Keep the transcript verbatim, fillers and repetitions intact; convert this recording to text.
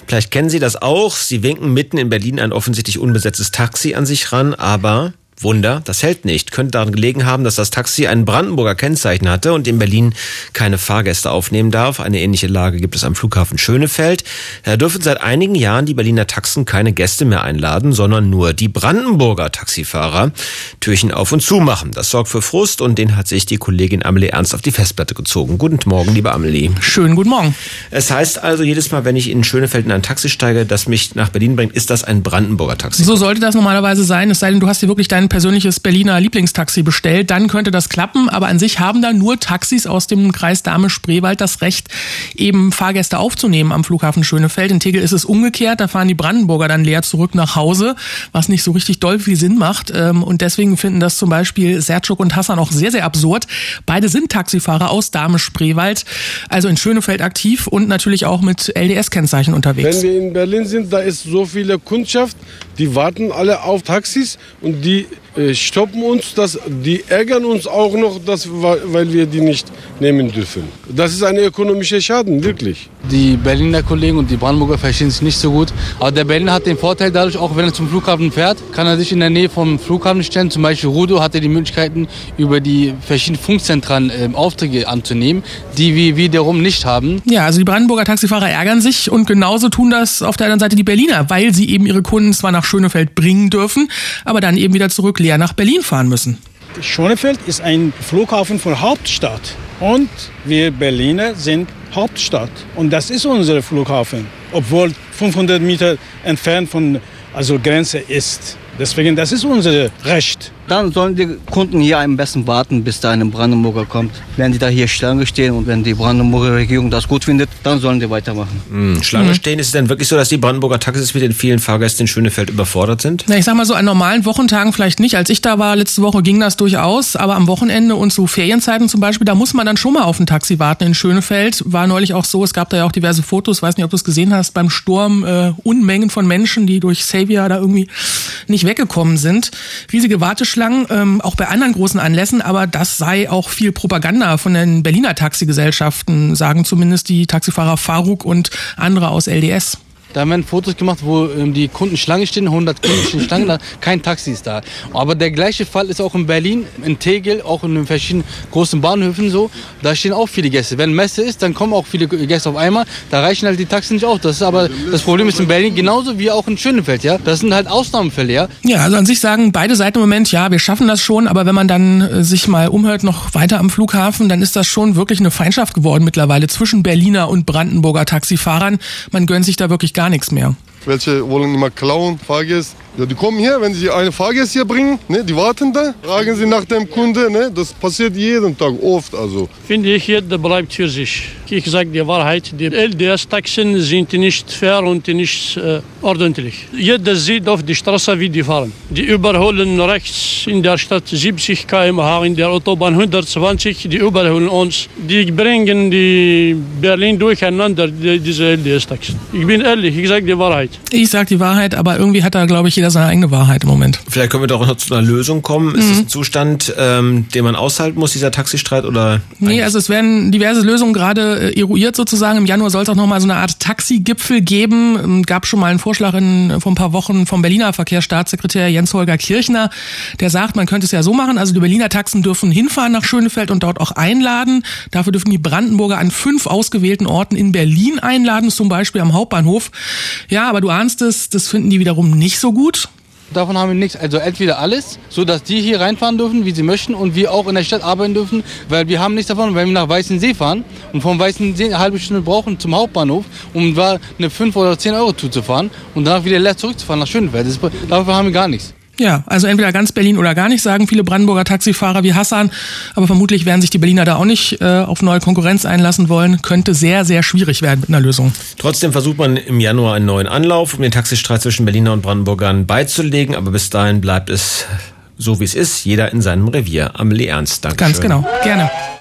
Vielleicht kennen Sie das auch. Sie winken mitten in Berlin ein offensichtlich unbesetztes Taxi an sich ran, aber Wunder, das hält nicht. Könnte daran gelegen haben, dass das Taxi ein Brandenburger Kennzeichen hatte und in Berlin keine Fahrgäste aufnehmen darf. Eine ähnliche Lage gibt es am Flughafen Schönefeld. Da dürfen seit einigen Jahren die Berliner Taxen keine Gäste mehr einladen, sondern nur die Brandenburger Taxifahrer Türchen auf und zu machen. Das sorgt für Frust und den hat sich die Kollegin Amelie Ernst auf die Festplatte gezogen. Guten Morgen, liebe Amelie. Schönen guten Morgen. Es heißt also, jedes Mal, wenn ich in Schönefeld in ein Taxi steige, das mich nach Berlin bringt, ist das ein Brandenburger Taxi. So sollte das normalerweise sein, es sei denn, du hast dir wirklich dein persönliches Berliner Lieblingstaxi bestellt, dann könnte das klappen, aber an sich haben da nur Taxis aus dem Kreis Dahme-Spreewald das Recht, eben Fahrgäste aufzunehmen am Flughafen Schönefeld. In Tegel ist es umgekehrt, da fahren die Brandenburger dann leer zurück nach Hause, was nicht so richtig doll viel Sinn macht, und deswegen finden das zum Beispiel Sertschuk und Hassan auch sehr, sehr absurd. Beide sind Taxifahrer aus Dahme-Spreewald, also in Schönefeld aktiv und natürlich auch mit L D S-Kennzeichen unterwegs. Wenn wir in Berlin sind, da ist so viele Kundschaft, die warten alle auf Taxis und die äh, stoppen uns, das, die ärgern uns auch noch, dass, weil wir die nicht nehmen dürfen. Das ist ein ökonomischer Schaden, wirklich. Die Berliner Kollegen und die Brandenburger verstehen sich nicht so gut. Aber der Berliner hat den Vorteil dadurch, auch wenn er zum Flughafen fährt, kann er sich in der Nähe vom Flughafen stellen. Zum Beispiel Rudo hatte die Möglichkeiten, über die verschiedenen Funkzentralen äh, Aufträge anzunehmen, die wir wiederum nicht haben. Ja, also die Brandenburger Taxifahrer ärgern sich und genauso tun das auf der anderen Seite die Berliner, weil sie eben ihre Kunden zwar nach Schönefeld bringen dürfen, aber dann eben wieder zurück leer nach Berlin fahren müssen. Schönefeld ist ein Flughafen von Hauptstadt und wir Berliner sind Hauptstadt und das ist unser Flughafen, obwohl fünfhundert Meter entfernt von also Grenze ist. Deswegen, das ist unser Recht. Dann sollen die Kunden hier am besten warten, bis da ein Brandenburger kommt. Wenn die da hier Schlange stehen und wenn die Brandenburger Regierung das gut findet, dann sollen die weitermachen. Mhm. Schlange mhm. stehen, ist es denn wirklich so, dass die Brandenburger Taxis mit den vielen Fahrgästen in Schönefeld überfordert sind? Na, ich sag mal so, an normalen Wochentagen vielleicht nicht. Als ich da war letzte Woche, ging das durchaus. Aber am Wochenende und so Ferienzeiten zum Beispiel, da muss man dann schon mal auf ein Taxi warten in Schönefeld. War neulich auch so, es gab da ja auch diverse Fotos, weiß nicht, ob du es gesehen hast, beim Sturm äh, Unmengen von Menschen, die durch Xavier da irgendwie nicht weggekommen sind. Riesige Warteschlangen, ähm, auch bei anderen großen Anlässen, aber das sei auch viel Propaganda von den Berliner Taxigesellschaften, sagen zumindest die Taxifahrer Faruk und andere aus L D S. Da werden Fotos gemacht, wo ähm, die Kunden Schlange stehen, hundert Kunden stehen Schlange, da, kein Taxi ist da. Aber der gleiche Fall ist auch in Berlin, in Tegel, auch in den verschiedenen großen Bahnhöfen so. Da stehen auch viele Gäste. Wenn Messe ist, dann kommen auch viele Gäste auf einmal. Da reichen halt die Taxis nicht auch. Das ist aber das Problem ist in Berlin genauso wie auch in Schönefeld. Ja, das sind halt Ausnahmefälle. Ja, ja, also an sich sagen beide Seiten im Moment, ja, wir schaffen das schon. Aber wenn man dann äh, sich mal umhört noch weiter am Flughafen, dann ist das schon wirklich eine Feindschaft geworden mittlerweile zwischen Berliner und Brandenburger Taxifahrern. Man gönnt sich da wirklich gar nichts mehr. Welche wollen immer klauen, Fahrgäste. Ja, die kommen hier, wenn sie eine Fahrgäste hier bringen, ne, die warten da, fragen sie nach dem Kunde, ne, das passiert jeden Tag, oft. Also. Finde ich, jeder bleibt für sich. Ich sage die Wahrheit, die L D S-Taxen sind nicht fair und nicht äh, ordentlich. Jeder sieht auf die Straße, wie die fahren. Die überholen rechts in der Stadt siebzig Kilometer pro Stunde, in der Autobahn hundertzwanzig, die überholen uns. Die bringen die Berlin durcheinander, die, diese L D S-Taxen. Ich bin ehrlich, ich sage die Wahrheit. Ich sage die Wahrheit, aber irgendwie hat da, glaube ich, jeder seine eigene Wahrheit im Moment. Vielleicht können wir doch noch zu einer Lösung kommen. Mhm. Ist es ein Zustand, ähm, den man aushalten muss, dieser Taxistreit? Oder nee, also es werden diverse Lösungen gerade äh, eruiert sozusagen. Im Januar soll es auch noch mal so eine Art Taxi-Gipfel geben. Ähm, gab schon mal einen Vorschlag in, vor ein paar Wochen vom Berliner Verkehrsstaatssekretär Jens-Holger Kirchner. Der sagt, man könnte es ja so machen. Also die Berliner Taxen dürfen hinfahren nach Schönefeld und dort auch einladen. Dafür dürfen die Brandenburger an fünf ausgewählten Orten in Berlin einladen, zum Beispiel am Hauptbahnhof. Ja, aber du ahnst es, das finden die wiederum nicht so gut. Davon haben wir nichts. Also entweder alles, so dass die hier reinfahren dürfen, wie sie möchten und wir auch in der Stadt arbeiten dürfen, weil wir haben nichts davon, wenn wir nach Weißensee fahren und vom Weißensee eine halbe Stunde brauchen zum Hauptbahnhof, um da eine fünf oder zehn Euro zuzufahren und danach wieder leer zurückzufahren nach Schönefeld. Das, dafür haben wir gar nichts. Ja, also entweder ganz Berlin oder gar nicht, sagen viele Brandenburger Taxifahrer wie Hassan. Aber vermutlich werden sich die Berliner da auch nicht äh, auf neue Konkurrenz einlassen wollen. Könnte sehr, sehr schwierig werden mit einer Lösung. Trotzdem versucht man im Januar einen neuen Anlauf, um den Taxistreit zwischen Berliner und Brandenburgern beizulegen. Aber bis dahin bleibt es so, wie es ist. Jeder in seinem Revier. Amelie Ernst, danke schön. Ganz genau, gerne.